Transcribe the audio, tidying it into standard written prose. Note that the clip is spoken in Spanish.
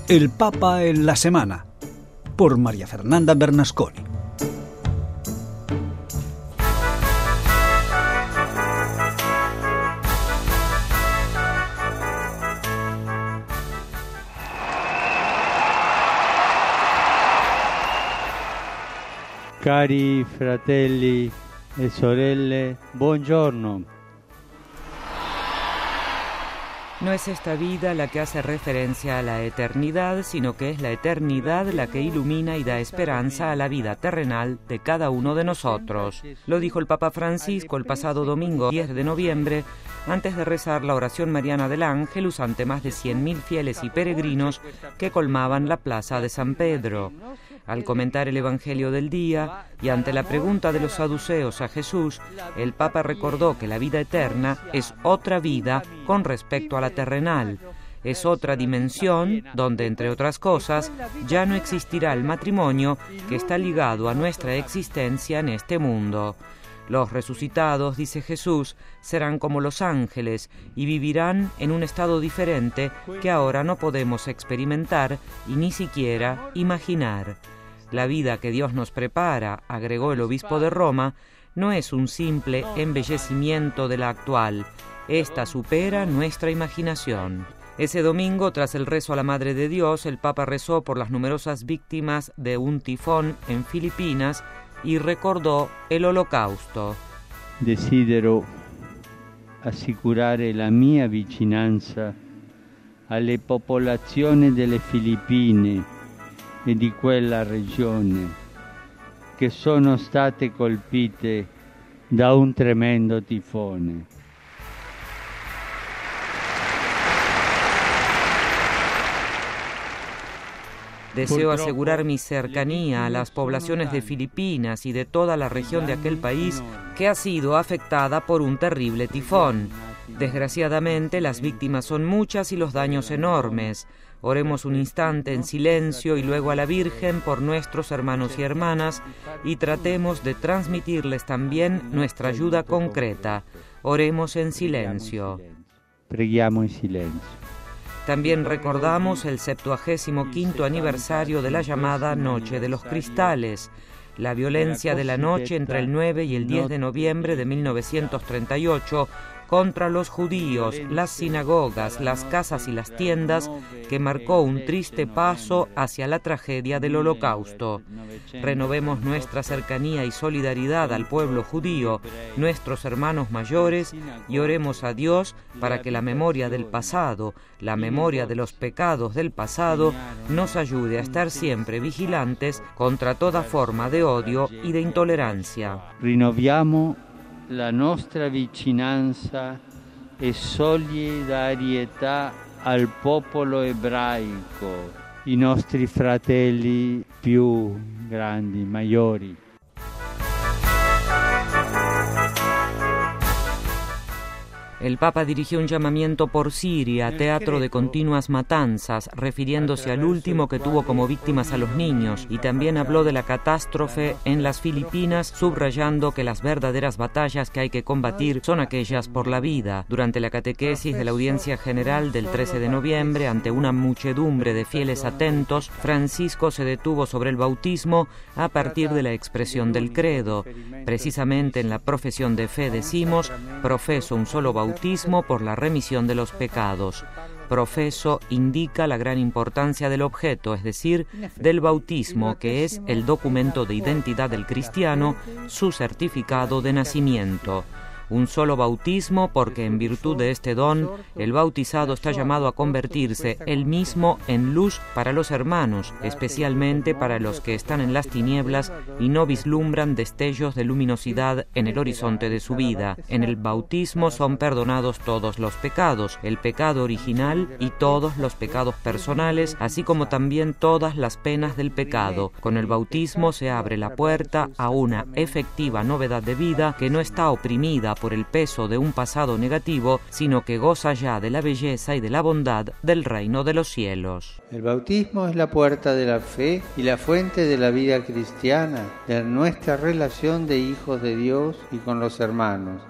El Papa en la Semana, por María Fernanda Bernasconi. Cari fratelli e sorelle, buongiorno. No es esta vida la que hace referencia a la eternidad, sino que es la eternidad la que ilumina y da esperanza a la vida terrenal de cada uno de nosotros. Lo dijo el Papa Francisco el pasado domingo 10 de noviembre, antes de rezar la oración mariana del Ángelus ante más de 100.000 fieles y peregrinos que colmaban la plaza de San Pedro. Al comentar el Evangelio del día y ante la pregunta de los saduceos a Jesús, el Papa recordó que la vida eterna es otra vida con respecto a la terrenal. Es otra dimensión donde, entre otras cosas, ya no existirá el matrimonio que está ligado a nuestra existencia en este mundo. Los resucitados, dice Jesús, serán como los ángeles y vivirán en un estado diferente que ahora no podemos experimentar y ni siquiera imaginar. La vida que Dios nos prepara, agregó el obispo de Roma, no es un simple embellecimiento de la actual. Esta supera nuestra imaginación. Ese domingo, tras el rezo a la Madre de Dios, el Papa rezó por las numerosas víctimas de un tifón en Filipinas y recordó el Holocausto. Desidero assicurare la mia vicinanza alle popolazioni delle Filippine e di quella regione che sono state colpite da un tremendo tifone. Deseo asegurar mi cercanía a las poblaciones de Filipinas y de toda la región de aquel país que ha sido afectada por un terrible tifón. Desgraciadamente, las víctimas son muchas y los daños enormes. Oremos un instante en silencio y luego a la Virgen por nuestros hermanos y hermanas y tratemos de transmitirles también nuestra ayuda concreta. Oremos en silencio. Preghiamo in silenzio. También recordamos el 75º aniversario de la llamada Noche de los Cristales, la violencia de la noche entre el 9 y el 10 de noviembre de 1938 contra los judíos, las sinagogas, las casas y las tiendas, que marcó un triste paso hacia la tragedia del Holocausto. Renovemos nuestra cercanía y solidaridad al pueblo judío, nuestros hermanos mayores, y oremos a Dios para que la memoria del pasado, la memoria de los pecados del pasado, nos ayude a estar siempre vigilantes contra toda forma de odio y de intolerancia. Rinnoviamo la nostra vicinanza e solidarietà al popolo ebraico, i nostri fratelli più grandi, maggiori. El Papa dirigió un llamamiento por Siria, teatro de continuas matanzas, refiriéndose al último que tuvo como víctimas a los niños, y también habló de la catástrofe en las Filipinas, subrayando que las verdaderas batallas que hay que combatir son aquellas por la vida. Durante la catequesis de la audiencia general del 13 de noviembre, ante una muchedumbre de fieles atentos, Francisco se detuvo sobre el bautismo a partir de la expresión del credo. Precisamente en la profesión de fe decimos: profeso un solo bautismo por la remisión de los pecados. Profeso indica la gran importancia del objeto, es decir, del bautismo, que es el documento de identidad del cristiano, su certificado de nacimiento. Un solo bautismo porque en virtud de este don, el bautizado está llamado a convertirse él mismo en luz para los hermanos, especialmente para los que están en las tinieblas y no vislumbran destellos de luminosidad en el horizonte de su vida. En el bautismo son perdonados todos los pecados, el pecado original y todos los pecados personales, así como también todas las penas del pecado. Con el bautismo se abre la puerta a una efectiva novedad de vida que no está oprimida por el peso de un pasado negativo, sino que goza ya de la belleza y de la bondad del reino de los cielos. El bautismo es la puerta de la fe y la fuente de la vida cristiana, de nuestra relación de hijos de Dios y con los hermanos.